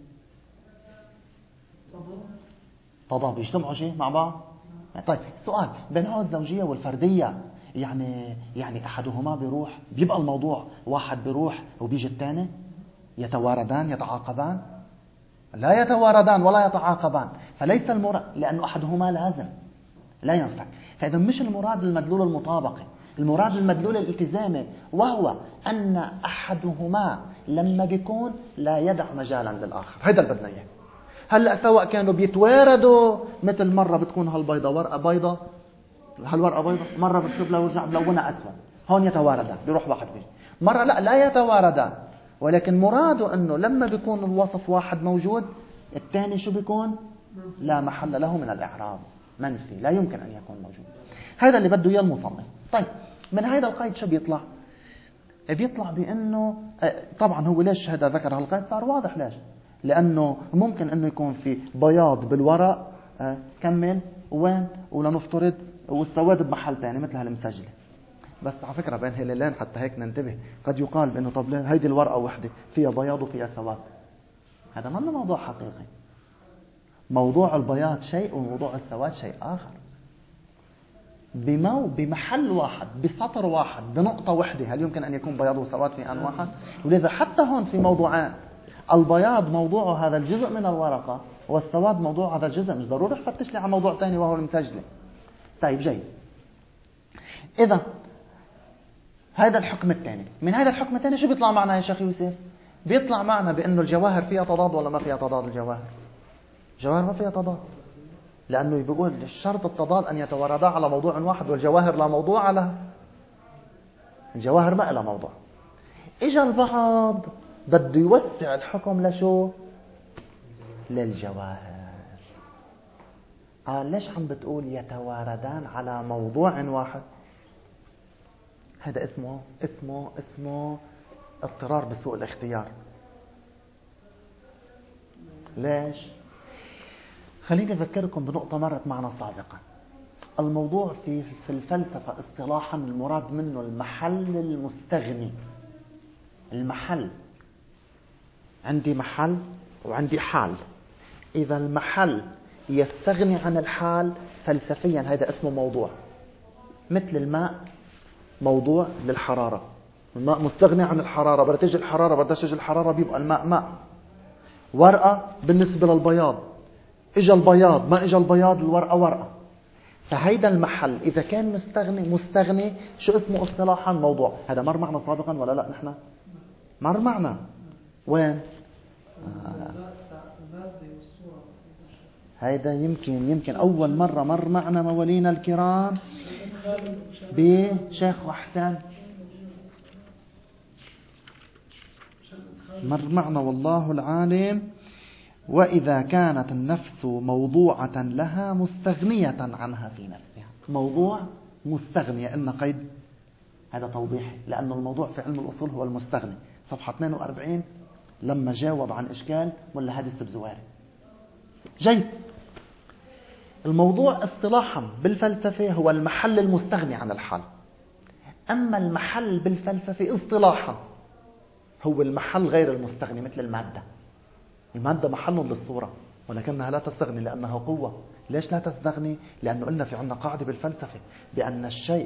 تضاد. بيجتمعوا شيء مع بعض. طيب سؤال، بين هو الزوجية والفردية يعني أحدهما بيروح بيبقى الموضوع واحد بيروح وبيجي الثاني؟ يتواردان يتعاقبان؟ لا يتواردان ولا يتعاقبان. فليس المراد، لأنه أحدهما لازم لا ينفك. فإذا مش المراد المدلول المطابقي، المراد المدلول الالتزامي، وهو أن أحدهما لما بيكون لا يدع مجالا للآخر. هذا اللي بدنا إياه. هلأ سواء كانوا بيتواردوا، مثل مرة بتكون هالبيضة ورقة بيضة، هالورقة بيضة، مرة بشرب لها ورجع بلونها أسود. هون يتواردان، بيروح واحد بيجي. مرة لا يتواردان، ولكن مراده أنه لما بيكون الوصف واحد موجود، الثاني شو بيكون؟ لا محل له من الإعراب، منفي، لا يمكن أن يكون موجود. هذا اللي بده إياه المصنف. طيب من هذا القيد شو بيطلع؟ بيطلع بأنه طبعا هو ليش هذا ذكر هالقيد؟ صار واضح ليش. لأنه ممكن أنه يكون في بياض بالورق كمل وين ولنفترض والسواد بمحل تاني مثل هالمسجلة. بس على فكرة بين هلالين حتى هيك ننتبه، قد يقال بأنه طب هيدي الورقة وحدة فيها بياض وفيها سواد. هذا ما موضوع حقيقي. موضوع البياض شيء وموضوع السواد شيء آخر. بمحل واحد، بسطر واحد، بنقطة واحدة، هل يمكن أن يكون بياض وسواد في آن واحد؟ ولذا حتى هون في موضوعان، البياض موضوع هذا الجزء من الورقة، والسواد موضوع هذا الجزء. مش ضروري فتش لي على موضوع ثاني وهو المسجلة. طيب جيد. إذا هذا الحكم الثاني. من هذا الحكم الثاني شو بيطلع معنا يا شيخ يوسف؟ بيطلع معنا بأنه الجواهر فيها تضاد ولا ما فيها تضاد؟ الجواهر ما فيها تضاد، لأنه بيقول الشرط التضاد أن يتوردا على موضوع واحد، والجواهر لا موضوع لها. الجواهر ما لها موضوع. إجا البعض بده يوسع الحكم لشو؟ للجواهر. قال ليش عم بتقول يتواردان على موضوع واحد؟ هذا اسمه اضطرار بسوء الاختيار. ليش؟ خليني أذكركم بنقطة مرت معنا سابقا. الموضوع في الفلسفة اصطلاحا المراد منه المحل المستغني. المحل، عندي محل وعندي حال. إذا المحل يستغني عن الحال فلسفيا هذا اسمه موضوع. مثل الماء موضوع للحرارة، الماء مستغني عن الحرارة، بدها تيجي الحرارة بدها تيجي الحرارة بيبقى الماء ماء. ورقة بالنسبة للبياض، اجى البياض ما اجى البياض الورقة ورقة. فهيدا المحل إذا كان مستغني شو اسمه اصطلاحا؟ موضوع. هذا مر معنا سابقا ولا لا؟ نحن مر معنا وين؟ هيدا يمكن أول مرة مر معنا موالينا الكرام بشيخ وحسان. مر معنا والله العالم. وإذا كانت النفس موضوعة لها مستغنية عنها في نفسها. موضوع مستغنية، إن قيد هذا توضيح، لأنه الموضوع في علم الأصول هو المستغني. صفحة 42 لما جاوب عن إشكال ملا هادي السبزواري. جيد. الموضوع اصطلاحا بالفلسفة هو المحل المستغني عن الحال. أما المحل بالفلسفة اصطلاحا هو المحل غير المستغني، مثل المادة. المادة محل للصورة ولكنها لا تستغني لأنها قوة. ليش لا تستغني؟ لأنه قلنا في عنا قاعدة بالفلسفة بأن الشيء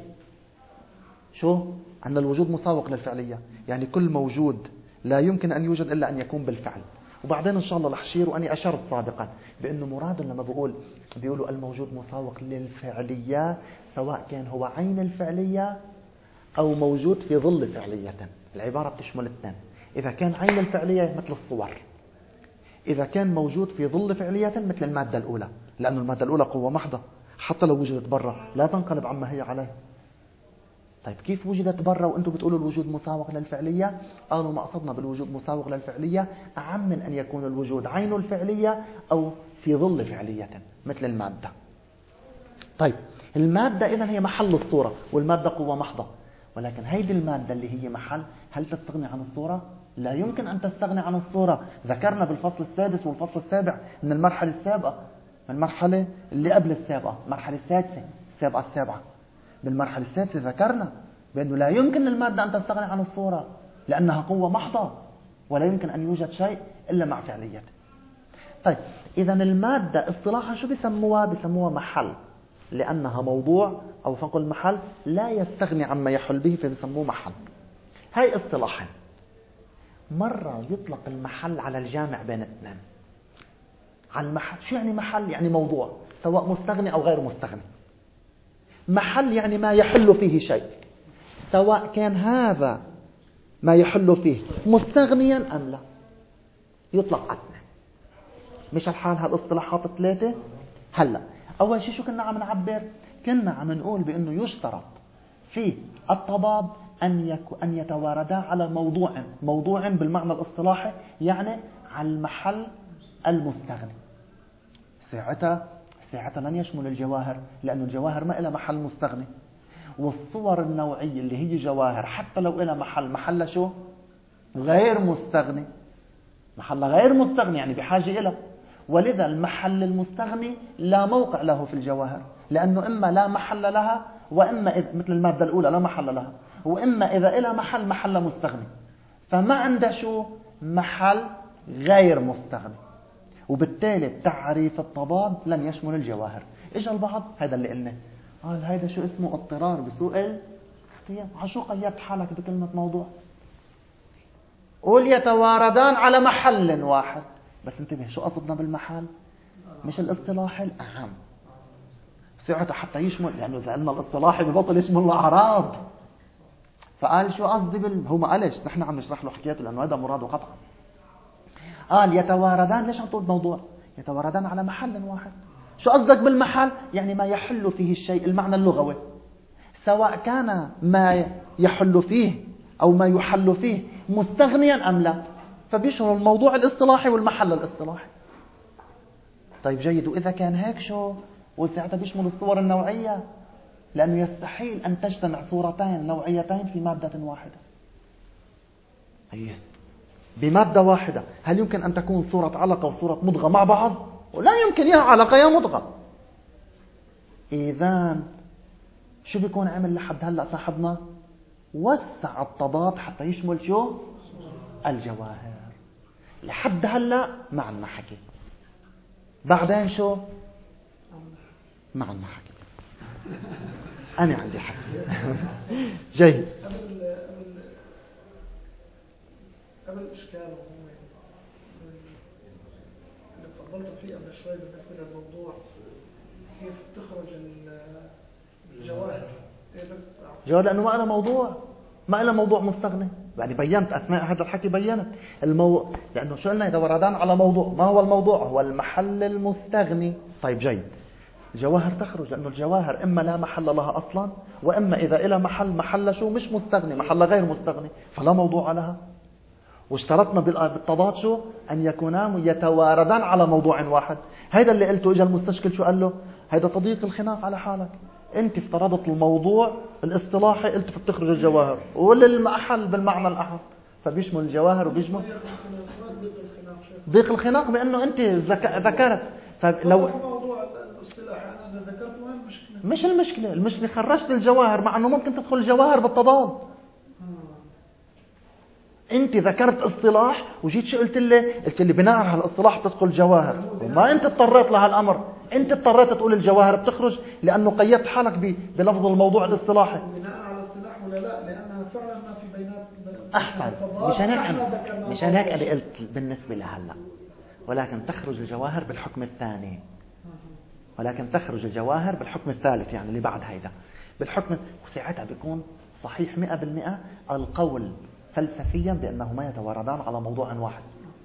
أن الوجود مساوق للفعلية، يعني كل موجود لا يمكن أن يوجد إلا أن يكون بالفعل. وبعدين إن شاء الله رح أشير، وأني أشرت سابقا بأنه مراد لما بيقولوا الموجود مساوق للفعلية، سواء كان هو عين الفعلية أو موجود في ظل فعلية. العبارة بتشمل الاثنين. إذا كان عين الفعلية مثل الصور، إذا كان موجود في ظل فعلية مثل المادة الأولى، لأن المادة الأولى قوة محضة حتى لو وجدت برا لا تنقلب عما هي عليه. طيب كيف وجدت برا وأنتم بتقولوا الوجود مساوق للفعلية؟ قالوا ما قصدنا بالوجود مساوق للفعلية أعم من أن يكون الوجود عين الفعلية أو في ظل فعلية مثل المادة. طيب المادة إذن هي محل الصورة، والمادة قوة محضة، ولكن هيدي المادة اللي هي محل، هل تستغني عن الصورة؟ لا يمكن أن تستغني عن الصورة. ذكرنا بالفصل السادس والفصل السابع من المرحلة السابقة، من المرحلة اللي قبل السابقة، المرحلة السادسة السابقة السابعة. بالمرحلة السادسة ذكرنا بأنه لا يمكن للمادة أن تستغني عن الصورة لأنها قوة محضة ولا يمكن أن يوجد شيء إلا مع فعليته. طيب إذا المادة اصطلاحا شو بيسموها؟ بيسموها محل، لأنها موضوع أو فوق المحل لا يستغني عما يحل به فبيسموه محل. هاي اصطلاحا. مرة يطلق المحل على الجامع بين اثنين. على المحل شو يعني محل؟ يعني موضوع سواء مستغني أو غير مستغني. محل يعني ما يحل فيه شيء، سواء كان هذا ما يحل فيه مستغنيا أم لا، يطلق على اثنين. مش الحال هالاصطلاحات الثلاثة. هلا أول شيء شو كنا عم نعبر؟ كنا عم نقول بأنه يشترط في التضاد أن يتواردا على موضوع بالمعنى الاصطلاحي، يعني على المحل المستغني. ساعتها لن يشمل الجواهر، لأن الجواهر ما إلها محل مستغني، والصور النوعية اللي هي جواهر حتى لو إلها محل شو؟ غير مستغني. محل غير مستغني يعني بحاجة إلى، ولذا المحل المستغني لا موقع له في الجواهر، لأنه إما لا محل لها، وإما مثل المادة الأولى لا محل لها، وإما إذا إلها محل مستغني، فما عنده شو؟ محل غير مستغني. وبالتالي تعريف التضاد لن يشمل الجواهر. إجا البعض هذا اللي قلنا قال هذا شو اسمه؟ اضطرار بسوء الاختيار. عشو قيدت حالك بكلمة موضوع؟ قول يتواردان على محل واحد، بس انتبه شو قصدنا بالمحل؟ مش الاصطلاح الأهم ساعتها حتى يشمل، لأنه إذا قلنا الاصطلاحي ببطل يشمل الأعراض. فقال شو قصدي هو ما قالش، نحن عم نشرح له حكايته لأنه هذا مراده قطعا. قال يتواردان. ليش عم تقول موضوع؟ يتواردان على محل واحد. شو قصدك بالمحل؟ يعني ما يحل فيه الشيء، المعنى اللغوي، سواء كان ما يحل فيه أو ما يحل فيه مستغنيا أم لا، فبيشمل الموضوع الاصطلاحي والمحل الاصطلاحي. طيب جيد. وإذا كان هيك شو؟ وساعتها بيشمل الصور النوعية، لأنه يستحيل أن تجتمع صورتين نوعيتين في مادة واحدة. بمادة واحدة هل يمكن أن تكون صورة علقة وصورة مضغة مع بعض؟ ولا يمكن، يا علقة يا مضغة. إذن شو بيكون عمل لحد هلأ صاحبنا؟ وسع التضاد حتى يشمل شو؟ الجواهر. لحد هلأ ما عنا حكي، بعدين شو؟ ما عنا حكي. أنا عندي حكي. جيد. قبل الإشكال اللي فضلت فيه قبل شوي بالنسبة للموضوع، كيف تخرج الجواهر؟ جواهر لأنه ما إله موضوع مستغني. يعني بيّنت أثناء هذا الحكي، بيّنت لأنه شو قلنا؟ يتوردان على موضوع. ما هو الموضوع؟ هو المحل المستغني. طيب جيد. الجواهر تخرج لأنه الجواهر إما لا محل لها أصلا، وإما إذا إلى محل شو؟ مش مستغني، محل غير مستغني، فلا موضوع لها. واشترطنا بالتضاد شو؟ أن يكونان يتواردان على موضوع واحد. هذا اللي قلته. إجا المستشكل شو قال له؟ هذا تضييق الخناق على حالك. انت افترضت الموضوع الاصطلاحي قلت فبتخرج الجواهر، وللمحل بالمعنى الأحد، فبيشمل الجواهر وبيشمل ضيق الخناق بأنه أنت ذكرت. فلو موضوع الاصطلاح أنا ذكرت وين المشكلة؟ مش المشكلة خرجت الجواهر، مع أنه ممكن تدخل الجواهر بالتضاد. أنت ذكرت اصطلاح وجيت شو قلت لي بناء على الاصطلاح بتدخل الجواهر، وما أنت اضطريت لهالأمر، أنت اضطريت تقول الجواهر بتخرج لأنه قيدت حالك بلفظ الموضوع الاصطلاحي. بناء على الاصطلاح ولا لا؟ لأنها فعلا ما في بينات. أحسن. مشان هيك أنا قلت بالنسبة لهلا، ولكن تخرج الجواهر بالحكم الثاني، ولكن تخرج الجواهر بالحكم الثالث، يعني اللي بعد هيدا بالحكم، وساعتها بيكون صحيح 100% القول فلسفيا بأنه ما يتواردان على موضوع واحد.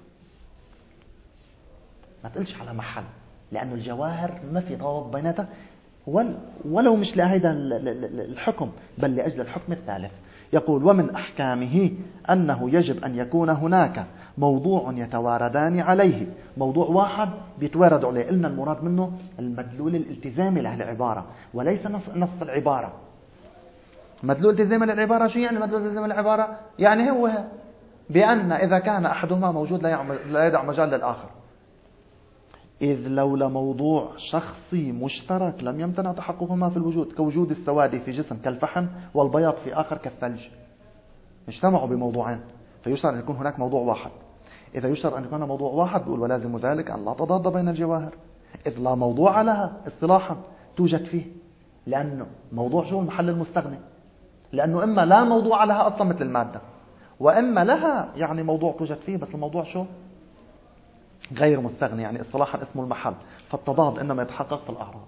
ما تقلش على محل، لأنه الجواهر ما في تضاد بيناتها، ولو مش لهذا الحكم بل لأجل الحكم الثالث. يقول: ومن أحكامه أنه يجب أن يكون هناك موضوع يتواردان عليه، موضوع واحد بيتواردوا عليه. قلنا المراد منه المدلول الالتزامي للعبارة وليس نص العبارة. مدلول التزامي للعبارة شو يعني؟ مدلول التزامي للعبارة يعني هو بأن إذا كان أحدهما موجود لا يدع مجال للآخر. إذ لولا موضوع شخصي مشترك لم يمتنع تحققهما في الوجود، كوجود السواد في جسم كالفحم والبياض في آخر كالثلج. اجتمعوا بموضوعين، فيشترط أن يكون هناك موضوع واحد. إذا يشترط أن يكون موضوع واحد بيقول: ولازم ذلك أن لا تضاد بين الجواهر، إذ لا موضوع لها اصطلاحا توجد فيه. لأنه موضوع شو؟ المحل المستغني. لأنه إما لا موضوع لها أصلا مثل المادة، وإما لها يعني موضوع توجد فيه، بس الموضوع شو؟ غير مستغني، يعني اصطلاحا اسمه المحل. فالتضاد إنما يتحقق في الأعراض.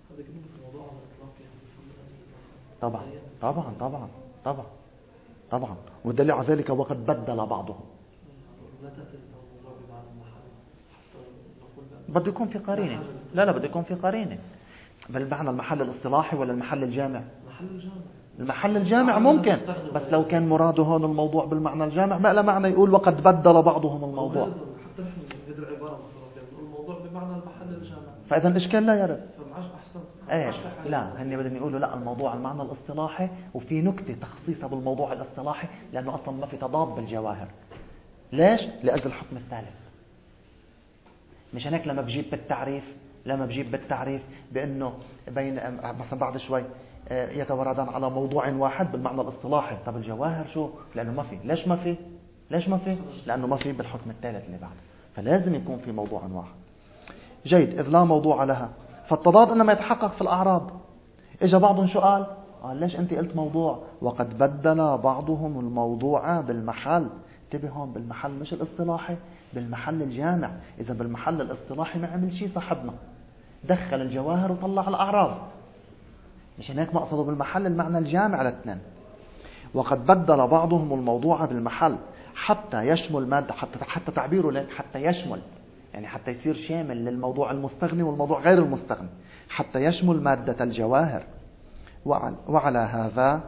طبعا طبعا طبعا طبعا طبعا. والدليل على ذلك: وقد بدل بعضهم. بده يكون في قرينة. لا بده يكون في قرينة. بالمعنى المحل الاصطلاحي ولا المحل الجامع؟ المحل الجامع ممكن، بس لو كان مراده هون الموضوع بالمعنى الجامع ما له معنى يقول وقد بدل بعضهم الموضوع. حتى نحن بهذه العبارة الموضوع بمعنى المحل الجامع، فإذا الإشكال لا يرد. ايه لا، هني بدهم يقولوا لا، الموضوع المعنى الاصطلاحي وفي نكتة تخصيصها بالموضوع الاصطلاحي، لأنه أصلا ما في تضاد بالجواهر. ليش؟ لأجل الحكم الثالث. مشان هيك لما بجيب بالتعريف بأنه بين مثلا بعد شوي يتواردان على موضوع واحد بالمعنى الاصطلاحي. طب الجواهر شو؟ لأنه ما في. ليش ما في؟ لأنه ما في بالحكم الثالث اللي بعد، فلازم يكون في موضوع واحد. جيد. إذ لا موضوع لها، فالتضاد إنما يتحقق في الأعراض. إجا بعضهم شو قال ليش أنت قلت موضوع؟ وقد بدل بعضهم الموضوع بالمحل. انتبه هون، بالمحل مش الاصطلاحي، بالمحل الجامع. إذا بالمحل الاصطلاحي ما عمل شيء صاحبنا، دخل الجواهر وطلع الأعراض. مش هناك مقصده بالمحل المعنى الجامع الاثنين. وقد بدل بعضهم الموضوع بالمحل حتى يشمل مادة، حتى تعبيره لك حتى يشمل، يعني حتى يصير شامل للموضوع المستغني والموضوع غير المستغني، حتى يشمل مادة الجواهر. وعلى هذا،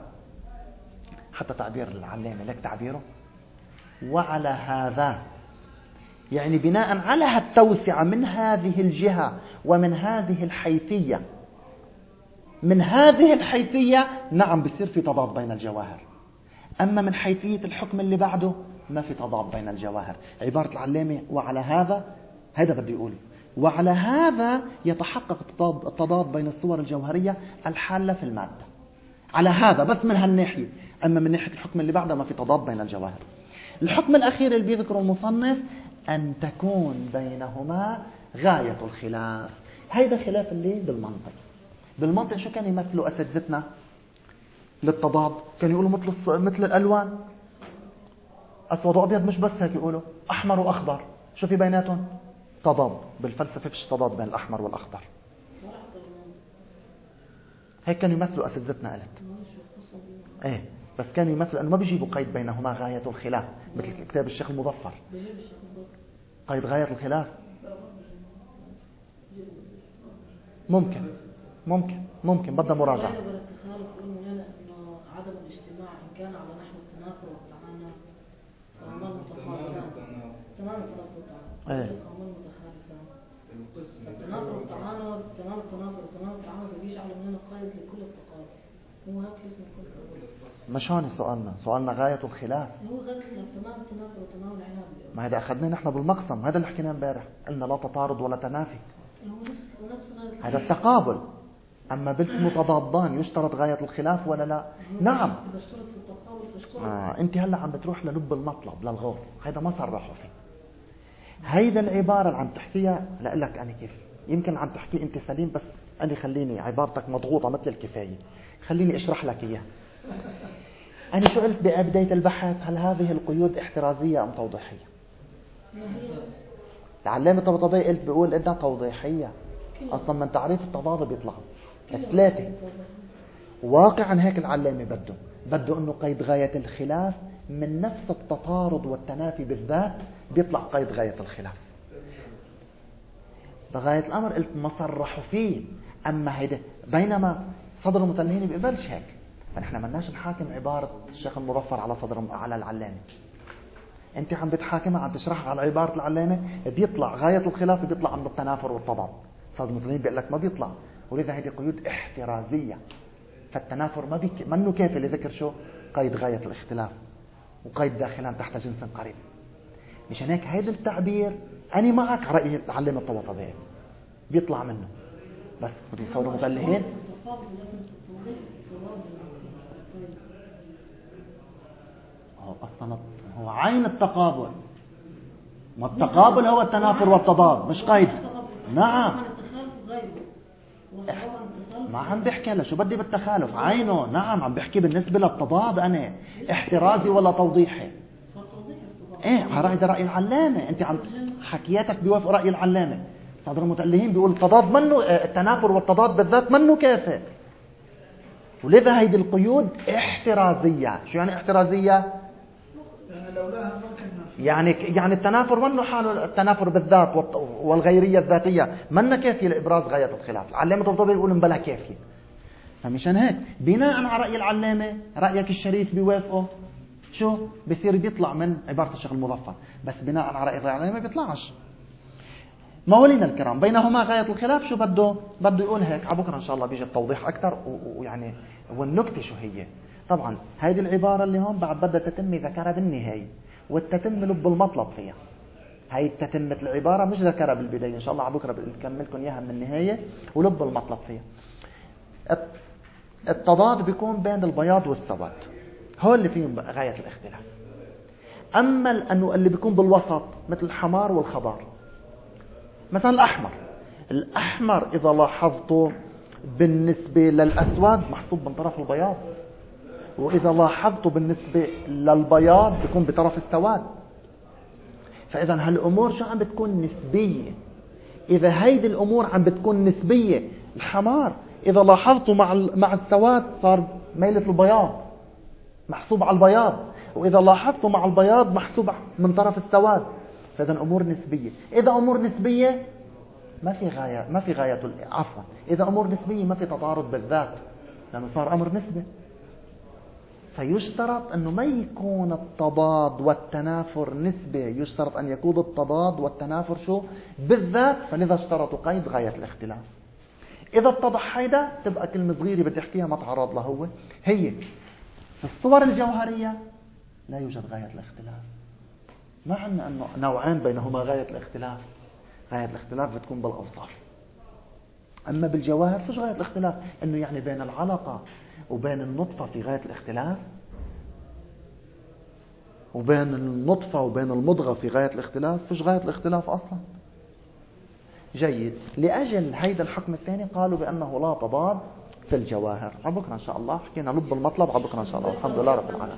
حتى تعبير العلامة لك تعبيره وعلى هذا، يعني بناء على التوسعة من هذه الجهة ومن هذه الحيثية، من هذه الحيثية نعم بيصير في تضاد بين الجواهر. أما من حيثية الحكم اللي بعده ما في تضاد بين الجواهر. عبارة العلامة وعلى هذا، هذا بده يقول وعلى هذا يتحقق التضاد بين الصور الجوهرية الحالة في المادة. على هذا بس من هالناحية. أما من ناحية الحكم اللي بعده ما في تضاد بين الجواهر. الحكم الأخير اللي بيذكره المصنف أن تكون بينهما غاية الخلاف. هيدا خلاف اللي بالمنطق شو كان يمثلوا أساتذتنا للتضاد؟ كانوا يقولوا مثل الألوان، أسود وأبيض، مش بس هيك يقولوا أحمر وأخضر. شو في بيناتهم؟ تضاد. بالفلسفة فيش تضاد بين الأحمر والأخضر. هيك كانوا يمثلوا أساتذتنا. قالت ايه، بس كانوا يمثلوا أنه ما بيجيبوا قيد بينهما غاية الخلاف مثل كتاب الشيخ المظفر. قيد غاية الخلاف ممكن بدها مراجعة. عدم الاجتماع إن كان على نحو التنافر والتعانى فهما متخالفان. تمام التنافر والتعانى فهما متخالفان. التنافر والتعانى تمام التنافر وتمام التعانى بيجعل مننا قيد لكل هو هيك لازم يكون. مش هون سؤالنا غاية الخلاف. هو غير الخلاف تمام التنافر وتمام العناد. ما هذا أخذناه نحن بالمقسم، هذا اللي حكيناه امبارح، قلنا لا تطارد ولا تنافي. هو نفس هذا التقابل. أما بالمتضادان يشترط غاية الخلاف ولا لا؟ نعم. إذا اشترط في التقابل فاشترط. أنت هلأ عم بتروح للب المطلب للغوص، هذا ما صرحوا فيه. هيدا العبارة اللي عم تحكيها لأقلك أنا كيف يمكن عم تحكي أنت سليم، بس أنا خليني عبارتك مضغوطة مثل الكفاية، خليني أشرح لك إياها. أنا شو قلت ببداية البحث؟ هل هذه القيود احترازية أم توضيحية؟ العلامة الطباطبائي قلت بيقول إنها توضيحية. أصلا من تعريف التضاد بيطلعوا الثلاثة. واقعا هيك العلامة بده إنه قيد غاية الخلاف من نفس التطارد والتنافي بالذات بيطلع قيد غاية الخلاف. بغاية الأمر قلت ما صرحوا فيه. أما هيدا بينما صدر المتلهين بيقبلش هيك، فنحن مناش نحاكم عبارة الشيخ المظفر على العلامة. انت عم بتحاكمها، عم تشرحها على عبارة العلامة، بيطلع غاية الخلاف بيطلع عند التنافر والتضاد. صدر المتلهين بيقول لك ما بيطلع، ولذا هذه قيود احترازية. فالتنافر ما منه كافي لذكر شو قيد غاية الاختلاف وقيد داخلان تحت جنس قريب. مشان هيك هيدا التعبير أنا معك على رأي العلامة الطباطبائي بيطلع منه، بس بدي يصوروا مبلهين. هو أصلا هو عين التقابل، ما التقابل هو التنافر والتضاد مش قيد. نعم ما عم بحكي هلا شو بدي بالتخالف عينه. نعم عم بحكي بالنسبة للتضاد أنا احترازي ولا توضيحي. ايه على رأي العلامة. انت عم حكياتك بيوافق رأي العلامة. صدر المتألهين بيقول التضاد منه، التنافر والتضاد بالذات منه كافي، ولذا هيدي القيود احترازية. شو يعني احترازية؟ يعني التنافر منه حاله التنافر بالذات والغيرية الذاتية منه كافية لإبراز غاية الخلاف. العلامة طبطبائي بيقول بلا كافية. فمشان هيك بناء على رأي العلامة رأيك الشريف بيوافقه شو بصير بيطلع من عبارة الشيخ المظفر، بس بناء على رأي العلامة بيطلعش. موالينا الكرام بينهما غاية الخلاف شو بده يقول هيك. عبكرة إن شاء الله بيجي التوضيح أكثر ويعني والنكتة شو هي. طبعا هذه العبارة اللي هون بعد بدها تتم ذكرها بالنهاية والتتم لب المطلب فيها. هاي تتمة العبارة مش ذكرها بالبداية، إن شاء الله عبكرة بنكمل لكم إياها من النهاية ولب المطلب فيها. التضاد بيكون بين البياض والسواد، هو اللي فيهم غاية الاختلاف. أما اللي بيكون بالوسط مثل الحمار والخضار. مثلا الأحمر إذا لاحظته بالنسبة للأسود محسوب من طرف البياض، وإذا لاحظته بالنسبة للبياض بيكون بطرف السواد. فإذا هالأمور شو عم بتكون نسبية. إذا هيدي الأمور عم بتكون نسبية، الحمار إذا لاحظته مع السواد صار ميلة البياض محسوب على البياض، وإذا لاحظته مع البياض محسوب من طرف السواد. فإذا أمور نسبية. إذا أمور نسبية ما في غاية عفوا إذا أمور نسبية ما في تضارب بالذات، لأنه صار أمر نسبي. فيشترط أنه ما يكون التضاد والتنافر نسبة، يشترط أن يكون التضاد والتنافر شو بالذات. فلذا اشترطوا قيد غاية الاختلاف. إذا اتضح هيدا تبقى كلمة صغيرة بتحكيها ما تعرض له. هي في الصور الجوهرية لا يوجد غاية الاختلاف. ما عندنا أنه نوعين بينهما غاية الاختلاف. غاية الاختلاف بتكون بالأوصاف. أما بالجواهر فيش غاية الاختلاف. أنه يعني بين العلقة وبين النطفة في غاية الاختلاف، وبين النطفة وبين المضغة في غاية الاختلاف. فيش غاية الاختلاف أصلا. جيد. لأجل هيدا الحكم الثاني قالوا بأنه لا تضاد في الجواهر. عبكرة إن شاء الله حكينا لب المطلب. عبكرة إن شاء الله الحمد لله رب العالمين.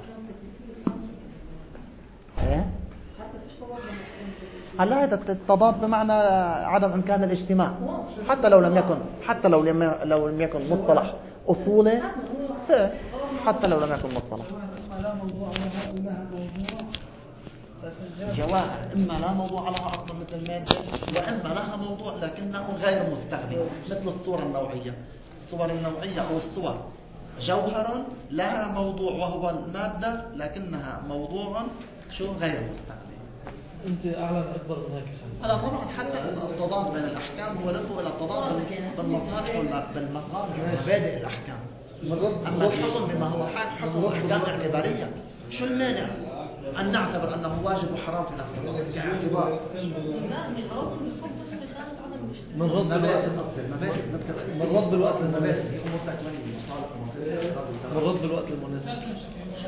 هلا هذا التضاد بمعنى عدم إمكان الاجتماع، حتى لو لم يكن مصطلح أصولي، حتى لو لم يكن مصطلح جواهر. إما لا موضوع لها أصلا مثل المادة، وإما لها موضوع لكنه غير مستخدم مثل الصورة النوعية. الصور النوعية أو الصور جوهر لها موضوع وهو المادة، لكنها موضوع شو غير مستخدم. أنت أعلن أكبر من هيك. هلا طبعا حتى التضاد بين الأحكام هو له إلى التضاد بالمصالح بالمصالح ومبادئ الأحكام. أما الحكم بما هو حكم أحكام اعتبارية، شو المانع أن نعتبر أنه واجب وحرام في نفس الوقت كاعتبار؟ لا، الحرام بيصب بس في خانة عدم الاشتراك. من رب الوقت المناسب. هي أمور تكوينية، مصالح ومصالح. من رب الوقت المناسب.